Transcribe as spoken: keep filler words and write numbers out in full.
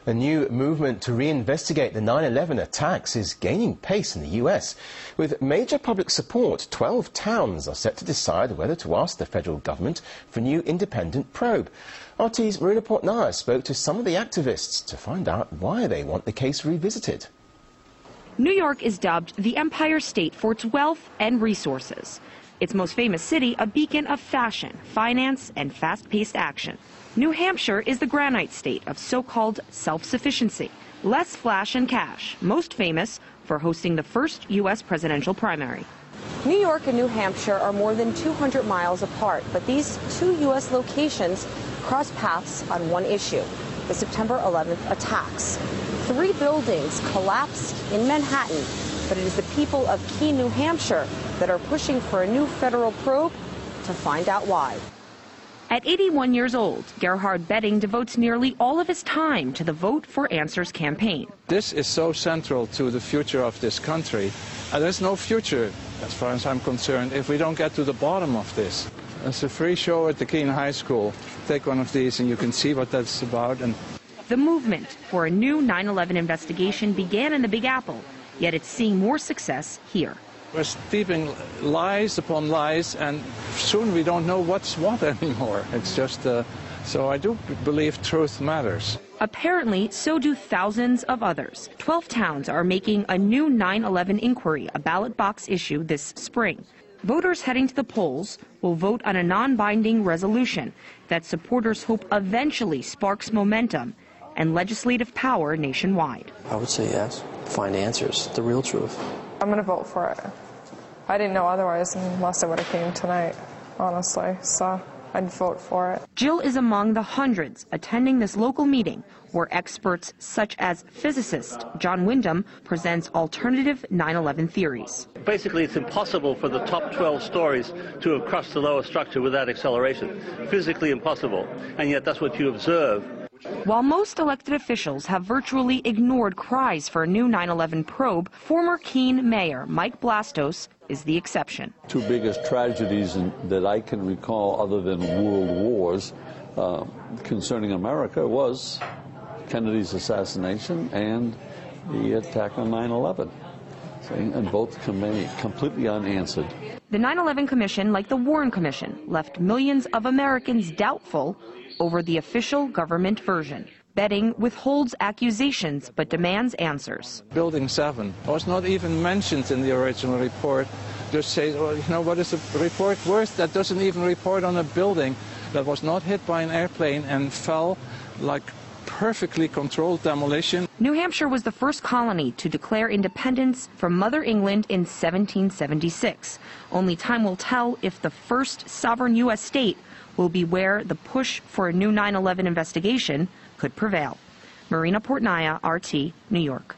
A new movement to reinvestigate the nine eleven attacks is gaining pace in the U S. With major public support, twelve towns are set to decide whether to ask the federal government for a new independent probe. R T's Marina Portnaya spoke to some of the activists to find out why they want the case revisited. New York is dubbed the Empire State for its wealth and resources. Its most famous city, a beacon of fashion, finance, and fast-paced action. New Hampshire is the granite state of so-called self-sufficiency. Less flash and cash, most famous for hosting the first U S presidential primary. New York and New Hampshire are more than two hundred miles apart, but these two U S locations cross paths on one issue, the September eleventh attacks. Three buildings collapsed in Manhattan, but it is the people of Keene, New Hampshire that are pushing for a new federal probe to find out why. At eighty-one years old, Gerhard Betting devotes nearly all of his time to the Vote for Answers campaign. This is so central to the future of this country. And there's no future, as far as I'm concerned, if we don't get to the bottom of this. It's a free show at the Keene High School. Take one of these and you can see what that's about. And the movement for a new nine eleven investigation began in the Big Apple, yet it's seeing more success here. We're steeping lies upon lies, and soon we don't know what's what anymore. It's just, uh, so I do believe truth matters. Apparently, so do thousands of others. Twelve towns are making a new nine eleven inquiry, a ballot box issue this spring. Voters heading to the polls will vote on a non-binding resolution that supporters hope eventually sparks momentum and legislative power nationwide. I would say yes. Find answers, the real truth. I'm going to vote for it. I didn't know otherwise unless I would have came tonight, honestly, so I'd vote for it. Jill is among the hundreds attending this local meeting where experts such as physicist John Wyndham presents alternative nine eleven theories. Basically, it's impossible for the top twelve stories to have crushed the lower structure without acceleration. Physically impossible, and yet that's what you observe. While most elected officials have virtually ignored cries for a new nine eleven probe, former Keene Mayor Mike Blastos is the exception. Two biggest tragedies in, that I can recall other than world wars uh, concerning America was Kennedy's assassination and the attack on nine eleven, and both remain completely unanswered. The nine eleven Commission, like the Warren Commission, left millions of Americans doubtful over the official government version. Betting withholds accusations but demands answers. Building seven was not even mentioned in the original report. Just say, well, you know, what is the report worth? That doesn't even report on a building that was not hit by an airplane and fell like perfectly controlled demolition. New Hampshire was the first colony to declare independence from Mother England in seventeen seventy-six. Only time will tell if the first sovereign U S state will be where the push for a new nine eleven investigation could prevail. Marina Portnaya, R T, New York.